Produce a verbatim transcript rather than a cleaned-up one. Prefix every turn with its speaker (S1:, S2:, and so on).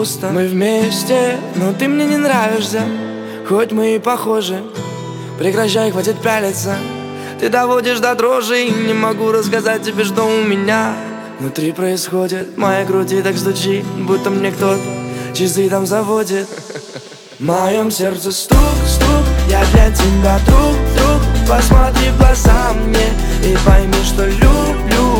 S1: Мы вместе, но ты мне не нравишься, хоть мы и похожи. Прекращай, хватит пялиться. Ты доводишь до дрожи, и не могу рассказать тебе, что у меня внутри происходит. Моя грудь и так стучит, будто мне кто-то часы там заводит. В моем сердце стук, стук, я для тебя друг, друг. Посмотри в глаза мне и пойми, что люблю.